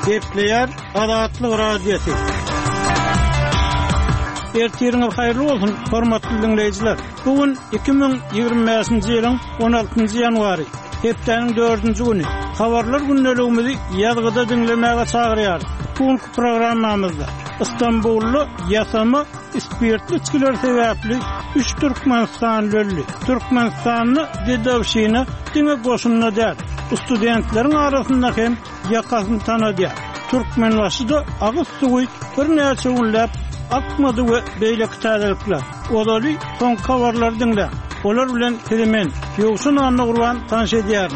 Gepleyer Adatlyk radiosu. Ertiriniz hayırlı olsun, hormatly dinleyijiler. Bugün 2025-nji ýylyň 16-njy ýanwary, hepdeniň 4-nji güni. Habarlar günneligimizi ýazgyda dinlemäge çagyrýar. Bugünkü programmamyzda İstanbullu ýasama spirtli içkiler sebäpli 3 Türkmenistanly Türkmenistanyny dedawşyny diňe goşunyna däl. Studentleriň arasynda hem ýakasyny tanadýar. Türkmenbaşyda agyz suwy bir näçe günläp akmady we beýle kitaplar. Olary soň habarlar dinle. Olar bilen hemen ýogşun anna gurban tanış edýär.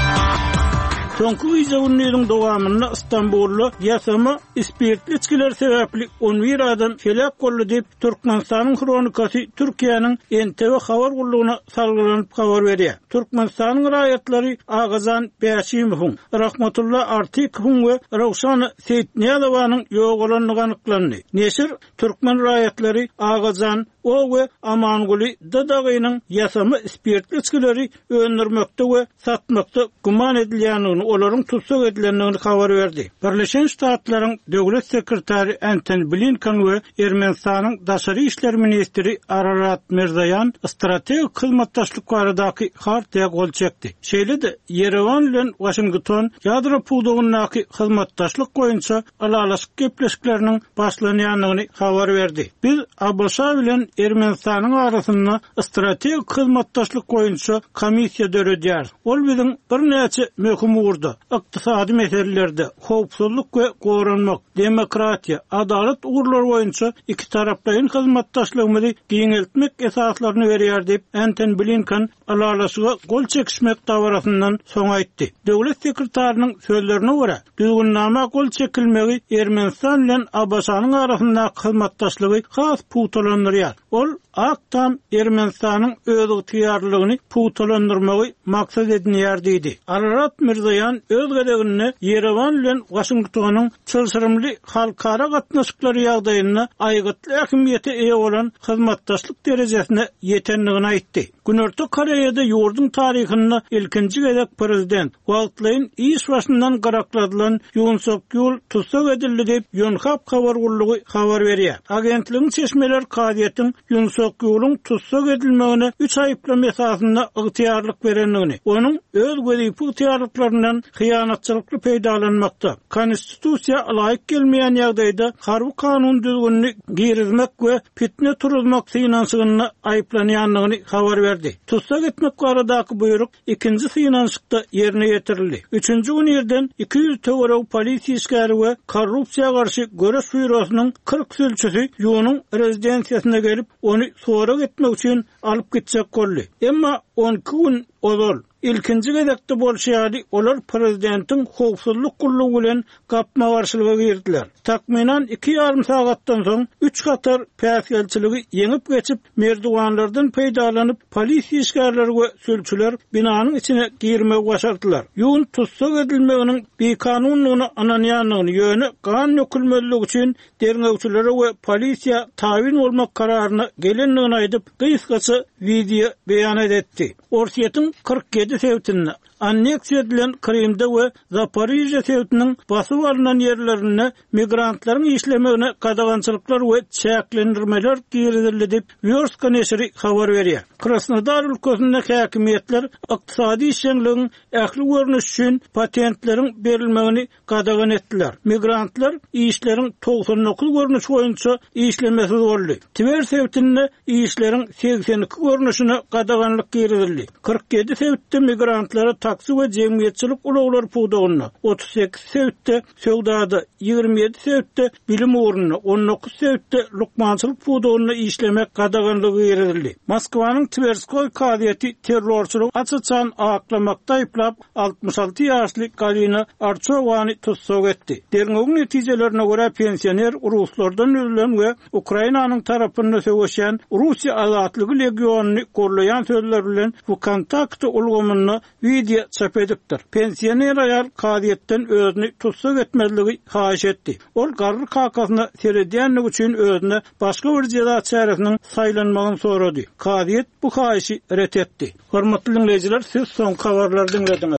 Soňky ýylyň dowamynda İstanbullu ýasama spirtli içkiler sebäpli 11 adam felak boldy diýip Türkmenistanyň kronikasy Türkiýanyň NTV habar gurulugyna salgylanyp habar berýär. Türkmenistanyň raýatlary Agazan Bäşimow, Rahmatullah Artikow we Rawşan Seyitniyalowanyň ýoğulanlygy anyklandy. Neşir Türkmen raýatlary Agazan we Amanguly Dadagynyň ýasama spirtli içkileri öndürmekde we satmakda guman edilýänini, olaryň tutsak edilenini habar berdi. Birleşen Ştatlaryň döwlet sekretary Antony Blinken we Ermenistanyň daşary işler ministri Ararat Mirzoyan strategik hyzmatdaşlyk baradaky hartyga gol çekdi. Şeýle-de Yerewan bilen Washington ýadro puwdugynyňky hyzmatdaşlyk goýunça alalaşyk gepleşikleriniň başlanýanyny habar berdi. Biz Abşa bilen Ermenistanyň arasynda strategik hyzmatdaşlyk goýunça komissiýa döredýär. Ol biziň bir näçe möhüm urdy. Ykdysady meselelerde howpsuzlyk we goranmak, demokratiýa, adalet ugrulary boýunça iki tarapdaýyn hyzmatdaşlygyny giňeltmek esaslaryny berýär diýip Antony Blinken alalaşyga gol çekişmek dabarasyndan soň aýtdy. Döwlet sekretarnyň sözlerine görä, düzgünnama gol çekilmegi Ermenistan bilen Abşanyň arasynda hyzmatdaşlygy has puwtalandyrýar. Ol aktam Ermenistanyň öz ýygytyrlygyny puwtalandyrmagy maksat edinýär diýdi. Ararat Mirzoyan öz gelegini Yerewan bilen Washingtonyň çylşyrymly halkara gatnaşyklary ýagdaýyna aýgytly ähmiýete eýe bolan hyzmatdaşlyk derejesine ýetenligini aýtdy. Günörtü Koreýada ýurdun taryhyny ilkinji gezek prezident wagtlaryň iş başyndan garakladylan Yoon Suk-yeol tutsak edildi diýip Yonhap habar gurulugy habar berýär. Agentligiň çeşmeler kadiýetiň Yoon Suk-yeolyň tutsak edilmegine 3 aýyplama esasynda ygtyýarlyk berenligini, onuň öz gözipi ygtyýarlyklaryndan hyýanatçylykly peýdalanmakda, konstitusiýa laýyk gelmeýän ýagdaýda harby kanun düzgünlüğini girizmek we fitne turulmak synanşygyny aýyplanýanlygyny habar berdi. Tutsak etmek baradaky buyruk ikinji synanşykda ýerine ýetirildi. 3-nji gün ýerden 200 töwerek polisiýa işgäri we korrupsiýaga garşy göreş bürosynyň 40 sülçüsi ýonyň rezidensiýasyna gelip onu sorak etmek üçin alyp gitjek boldy. Emma 12 gün ozal ilkinji gezekde bolşýady, olar prezidentiň howpsuzlyk gurulugy bilen gapma garşylyga girdiler. Takminan 2,5 sagatdan soň 3 gatar päsgelçiligi ýeňip geçip merdiwanlardan peýdalanyp polisiýa işgärleri we sülçüler binanyň içine girmek başardylar. Ýun tutsak edilmeginiň bekanunlygyny ananýanlygyny ýöne gan ýökülmeligi üçin derňewçilere we polisiýa tawin bolmak kararyna gelenligini aýdyp gysgaça video beýan etdi. Orsiýetiň 47 sewtini anneksiýa edilen Krymda we Zaporizhia sewtiniň basyp alynan ýerlerine migrantlaryň işlemegine gadagançylyklar we çäklendirmeler girildi diýip Vyorska neşri habar berýär. Krasnodar ülkesinde häkimetler ykdysady işçiligiň ähli görnüş üçin patentleriň berilmegini gadagan etdiler. Migrantlar işleriň 99 görnüş boýunça işlemesi boldy. Twer sewtinde işleriň 82 görnüşine gadaganlyk girildi. 47 sewtde migrantlara taksi we jemgyýetçilik ulaglar puwdagyna, 38 sewtde söwdada, 27 sewtde bilim ugruna, 19 sewtde lukmançylyk puwdagyna işlemek gadaganlygy girildi. Moskwanyň Tverskoy kadiýeti terrorçylyk açyçan aklamakda aýplap 66 ýaşly Galina Archowany tutsak etdi. Derňegiň netijelerine görä pensioner Ruslardan ölen we Ukrainanyň tarapynda söwüşen Russiýa azatlygy legionuny gorlayan sözler bilen bu kontakty ulgamyny video çap edipdir. Pensioner ayal kadiýetden özüni tutsak etmezligi haýyş etdi. Ol Garry Kakasyna seredýänlik üçin özüne başga bir jeda çärekiniň saýlanmagyny sorady. Kadiýet bu haýyşy ret etdi. Hormatly dinleýijiler, siz soň habarlardan